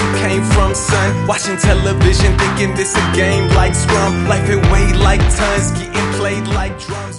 came from, son. Watching television, thinking this a game like Scrum. Life it weighed like tons, getting played like drums.